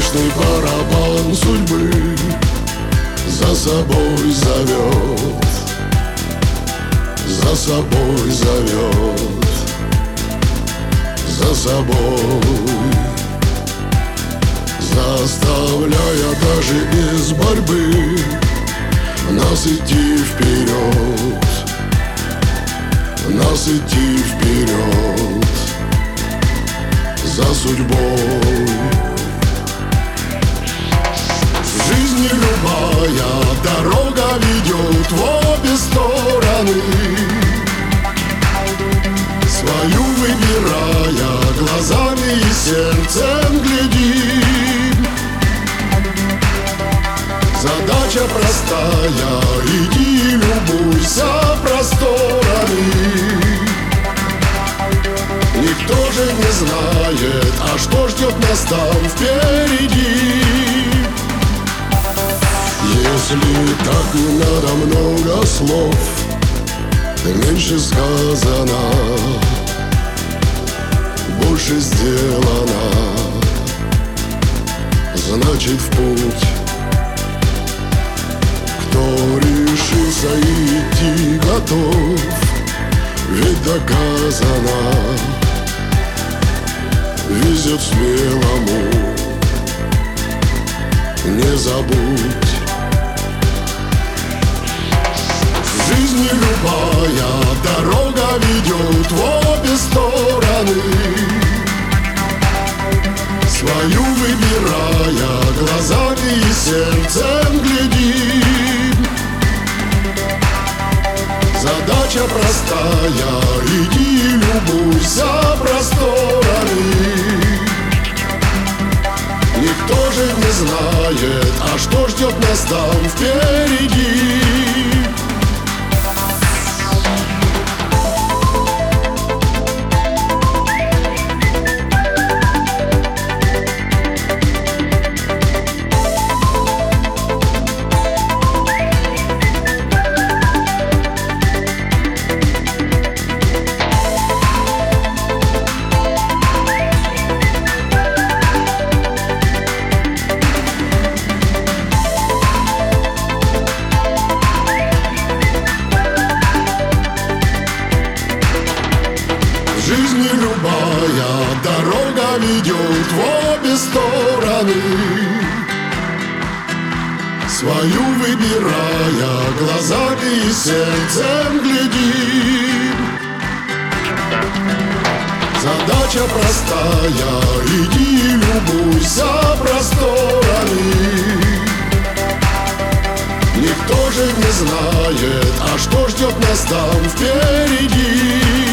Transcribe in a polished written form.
Грустный барабан судьбы за собой зовет, за собой зовет, за собой, заставляя даже без борьбы нас идти вперед, нас идти вперед, за судьбой. В жизни любая дорога ведет в обе стороны, свою выбирая, глазами и сердцем глядим. Задача простая, иди и любуйся просторами. Никто же не знает, а что ждет нас там впереди. Если так не надо много слов, меньше сказано, больше сделано, значит в путь. Кто решился идти готов, ведь доказано, везет смелому, не забудь. В жизни любая дорога ведет в обе стороны, свою выбирая, глазами и сердцем глядим. Задача простая, иди и любуйся просторами. Никто же не знает, а что ждет нас там впереди. В жизни любая дорога ведет в обе стороны, свою выбирая, глазами и сердцем глядим. Задача простая, иди и любуйся просторами. Никто же не знает, а что ждет нас там впереди.